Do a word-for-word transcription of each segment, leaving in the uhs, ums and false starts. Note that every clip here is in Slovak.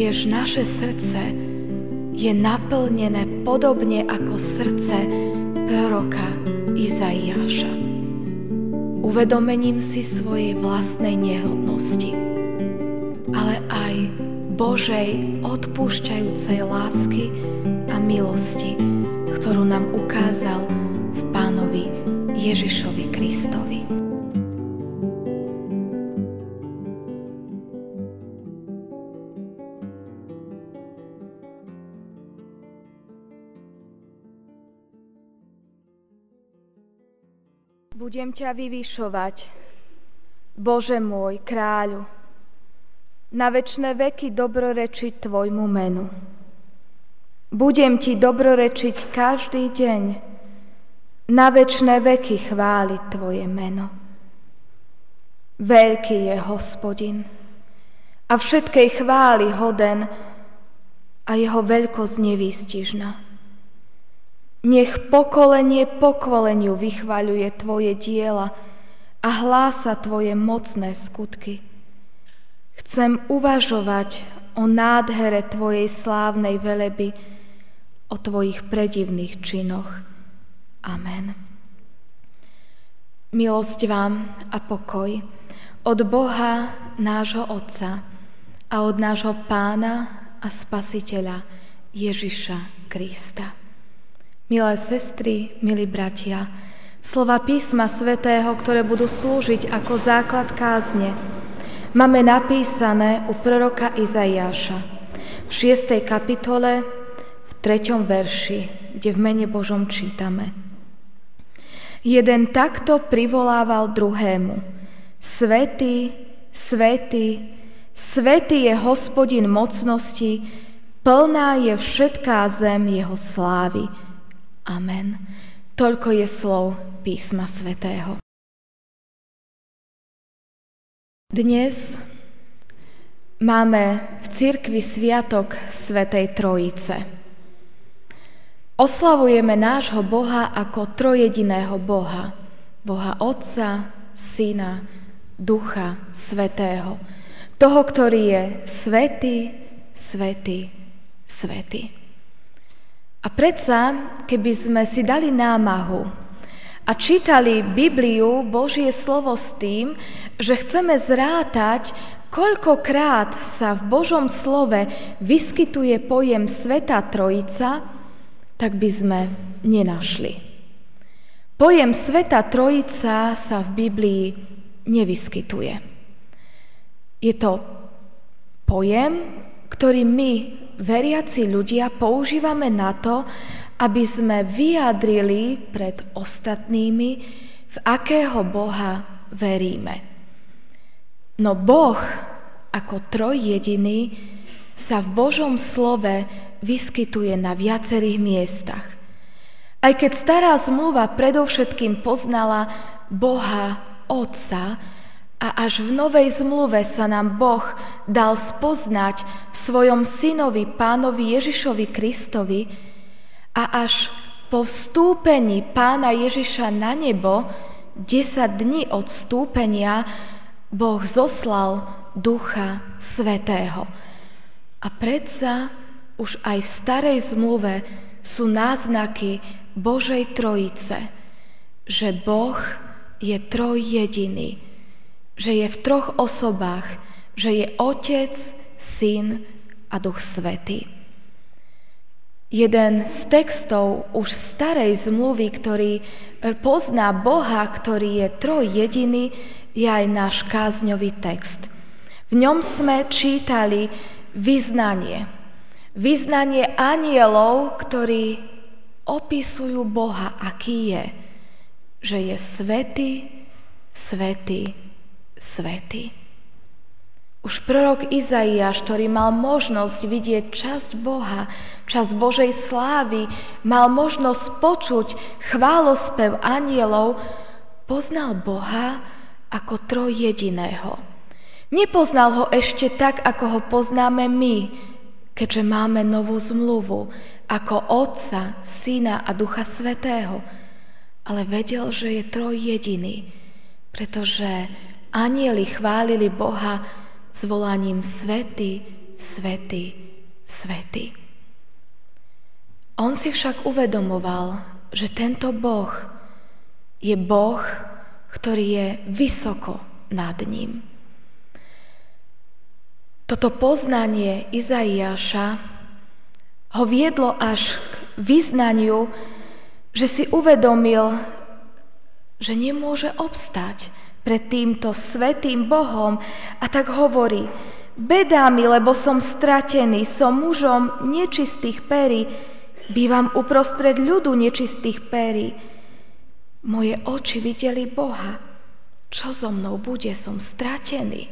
tiež naše srdce je naplnené podobne ako srdce proroka Izaiáša. Uvedomením si svojej vlastnej nehodnosti, ale aj Božej odpúšťajúcej lásky a milosti, ktorú nám ukázal v Pánovi Ježišovi Kristovi. Budem ťa vyvyšovať, Bože môj, kráľu, na večné veky dobrorečiť tvojmu menu. Budem ti dobrorečiť každý deň, na večné veky chváliť tvoje meno. Veľký je Hospodin a všetkej chvály hoden a jeho veľkosť nevýstižná. Nech pokolenie pokoleniu vychvaľuje tvoje diela a hlása tvoje mocné skutky. Chcem uvažovať o nádhere tvojej slávnej veleby, o tvojich predivných činoch. Amen. Milosť vám a pokoj od Boha nášho Otca a od nášho Pána a Spasiteľa Ježiša Krista. Milé sestry, milí bratia, slova písma svätého, ktoré budú slúžiť ako základ kázne, máme napísané u proroka Izaiáša v šiestej kapitole v treťom verši, kde v mene Božom čítame: Jeden takto privolával druhému: Svätý, svätý, svätý je Hospodin mocnosti, plná je všetká zem jeho slávy. Amen. Toľko je slov písma svätého. Dnes máme v cirkvi sviatok Svätej Trojice. Oslavujeme nášho Boha ako trojediného Boha. Boha Otca, Syna, Ducha Svätého. Toho, ktorý je svätý, svätý, svätý. A predsa, keby sme si dali námahu a čítali Bibliu, Božie slovo s tým, že chceme zrátať, koľkokrát sa v Božom slove vyskytuje pojem Svätá Trojica, tak by sme nenašli. Pojem Svätá Trojica sa v Biblii nevyskytuje. Je to pojem, ktorý my, veriaci ľudia, používame na to, aby sme vyjadrili pred ostatnými, v akého Boha veríme. No Boh ako trojjediný sa v Božom slove vyskytuje na viacerých miestach. Aj keď stará zmluva predovšetkým poznala Boha Otca, a až v Novej zmluve sa nám Boh dal spoznať v svojom synovi, Pánovi Ježišovi Kristovi, a až po vstúpení Pána Ježiša na nebo, desať dní od vstúpenia, Boh zoslal Ducha Svätého. A predsa už aj v starej zmluve sú náznaky Božej Trojice, že Boh je trojjediný, že je v troch osobách, že je Otec, Syn a Duch Svätý. Jeden z textov už starej zmluvy, ktorý pozná Boha, ktorý je trojjediný, je aj náš kázňový text. V ňom sme čítali vyznanie. Vyznanie anjelov, ktorí opisujú Boha, aký je. Že je svätý, svätý, svätý. Už prorok Izaiáš, ktorý mal možnosť vidieť časť Boha, časť Božej slávy, mal možnosť počuť chválospev anjelov, poznal Boha ako trojjediného. Nepoznal ho ešte tak, ako ho poznáme my, keďže máme novú zmluvu, ako Otca, Syna a Ducha Svätého. Ale vedel, že je trojjediný, pretože anjeli chválili Boha s volaním Svätý, svätý, svätý. On si však uvedomoval, že tento Boh je Boh, ktorý je vysoko nad ním. Toto poznanie Izaiáša ho viedlo až k vyznaniu, že si uvedomil, že nemôže obstať pred týmto svätým Bohom a tak hovorí: Bedá mi, lebo som stratený, som mužom nečistých perí, bývam uprostred ľudu nečistých perí. Moje oči videli Boha. Čo so mnou bude? Som stratený.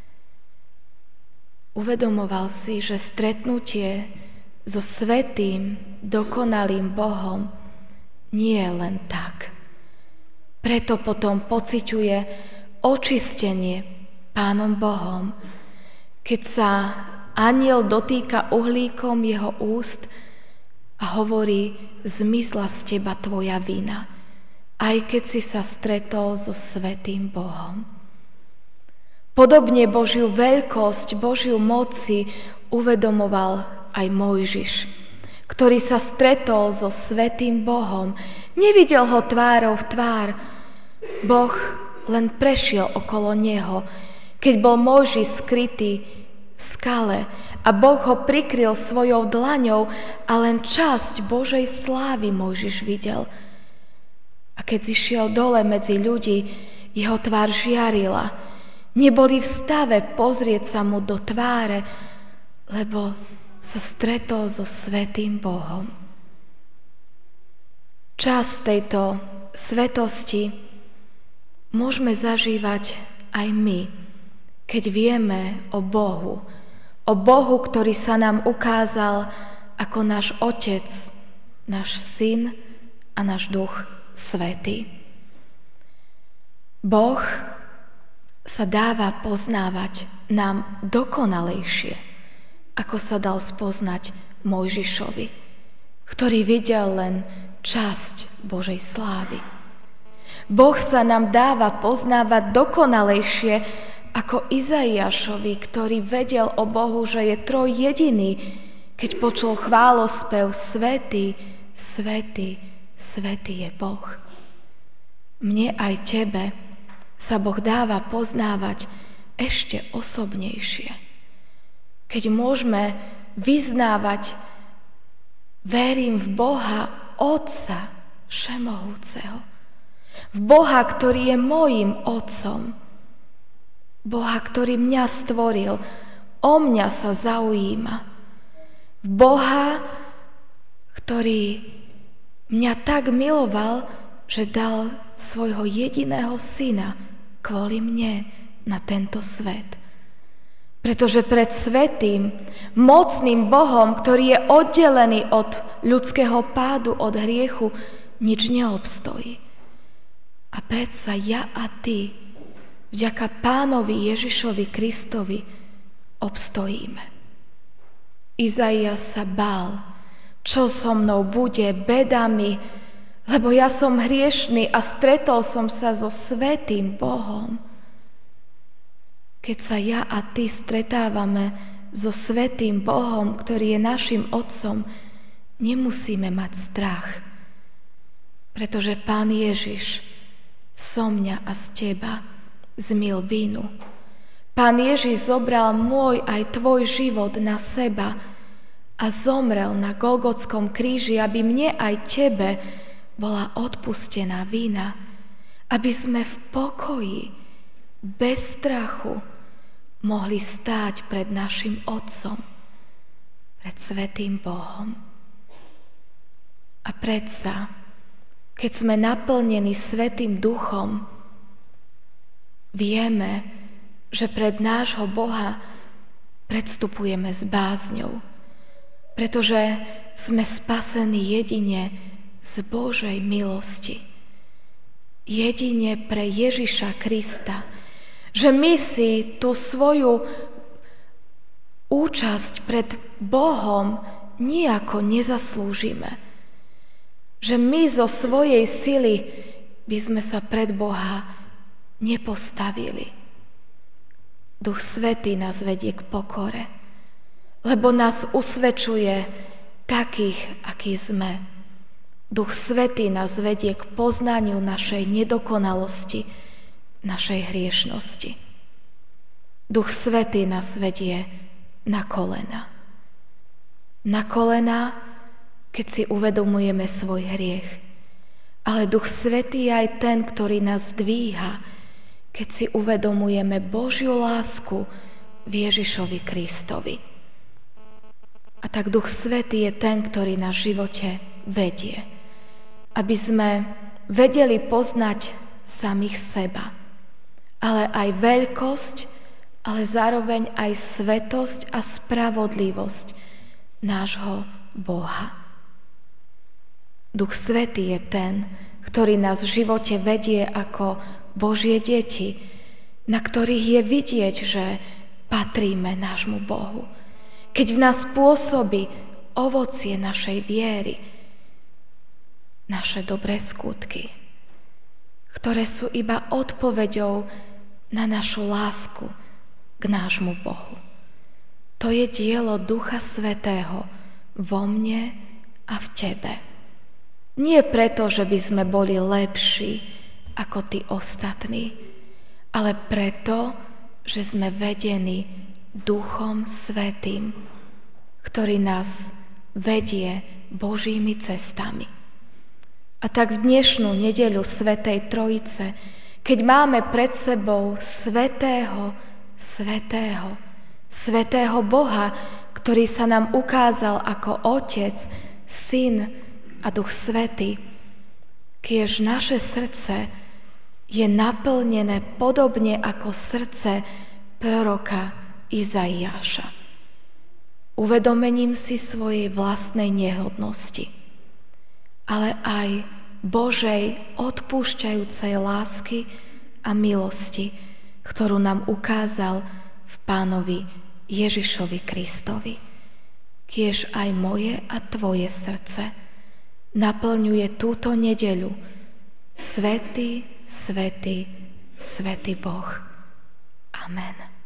Uvedomoval si, že stretnutie so svätým, dokonalým Bohom nie je len tak. Preto potom pociťuje očistenie Pánom Bohom, keď sa anjel dotýka uhlíkom jeho úst a hovorí: zmizla z teba tvoja vina, aj keď si sa stretol so svätým Bohom. Podobne Božiu veľkosť, Božiu moci uvedomoval aj Mojžiš, ktorý sa stretol so svätým Bohom. Nevidel ho tvárou v tvár. Boh len prešiel okolo neho, keď bol Mojžiš skrytý v skale a Boh ho prikryl svojou dlaňou a len časť Božej slávy Mojžiš videl. A keď zišiel dole medzi ľudí, jeho tvár žiarila. Neboli v stave pozrieť sa mu do tváre, lebo sa stretol so svätým Bohom. Čas tejto svetosti môžeme zažívať aj my, keď vieme o Bohu, o Bohu, ktorý sa nám ukázal ako náš Otec, náš Syn a náš Duch Svätý. Boh sa dáva poznávať nám dokonalejšie, ako sa dal spoznať Mojžišovi, ktorý videl len časť Božej slávy. Boh sa nám dáva poznávať dokonalejšie ako Izaiášovi, ktorý vedel o Bohu, že je trojjediný, keď počul chválospev: Svätý, svätý, svätý je Boh. Mne aj tebe sa Boh dáva poznávať ešte osobnejšie, keď môžeme vyznávať: verím v Boha Otca Všemohúceho, v Boha, ktorý je mojím Otcom, Boha, ktorý mňa stvoril, o mňa sa zaujíma, v Boha, ktorý mňa tak miloval, že dal svojho jediného syna kvôli mne na tento svet. Pretože pred svätým, mocným Bohom, ktorý je oddelený od ľudského pádu, od hriechu, nič neobstojí. A predsa ja a ty, vďaka Pánovi Ježišovi Kristovi, obstojíme. Izaiáš sa bál, čo so mnou bude, beda mi, lebo ja som hriešný a stretol som sa so svätým Bohom. Keď sa ja a ty stretávame so svätým Bohom, ktorý je našim Otcom, nemusíme mať strach, pretože Pán Ježiš so mňa a z teba zmil vinu. Pán Ježiš zobral môj aj tvoj život na seba a zomrel na Golgotskom kríži, aby mne aj tebe bola odpustená vina, aby sme v pokoji, bez strachu, mohli stáť pred našim Otcom, pred svätým Bohom. A predsa, keď sme naplnení Svätým Duchom, vieme, že pred nášho Boha predstupujeme s bázňou, pretože sme spasení jedine z Božej milosti. Jedine pre Ježiša Krista, že my si tú svoju účasť pred Bohom nijako nezaslúžime. Že my zo svojej sily by sme sa pred Boha nepostavili. Duch Svätý nás vedie k pokore. lebo nás usvedčuje takých, akí sme. Duch Svätý nás vedie k poznaniu našej nedokonalosti, našej hriešnosti. Duch Svätý nás vedie na kolena. Na kolena, keď si uvedomujeme svoj hriech. Ale Duch Svätý je aj ten, ktorý nás dvíha, keď si uvedomujeme Božiu lásku v Ježišovi Kristovi. A tak Duch Svätý je ten, ktorý nás v živote vedie. Aby sme vedeli poznať samých seba, ale aj veľkosť, ale zároveň aj svetosť a spravodlivosť nášho Boha. Duch Svätý je ten, ktorý nás v živote vedie ako Božie deti, na ktorých je vidieť, že patríme nášmu Bohu. Keď v nás pôsobí ovocie našej viery, naše dobré skutky, ktoré sú iba odpoveďou na našu lásku k nášmu Bohu. To je dielo Ducha Svätého vo mne a v tebe. Nie preto, že by sme boli lepší ako tí ostatní, ale preto, že sme vedení Duchom Svätým, ktorý nás vedie Božími cestami. A tak v dnešnú nedeľu Svätej Trojice, keď máme pred sebou svätého, svätého, svätého Boha, ktorý sa nám ukázal ako Otec, Syn a Duch Svätý, kiež naše srdce je naplnené podobne ako srdce proroka Izaiáša. Uvedomením si svojej vlastnej nehodnosti, ale aj Božej odpúšťajúcej lásky a milosti, ktorú nám ukázal v Pánovi Ježišovi Kristovi. Kiež aj moje a tvoje srdce naplňuje túto nedeľu Svätý, svätý, svätý Boh. Amen.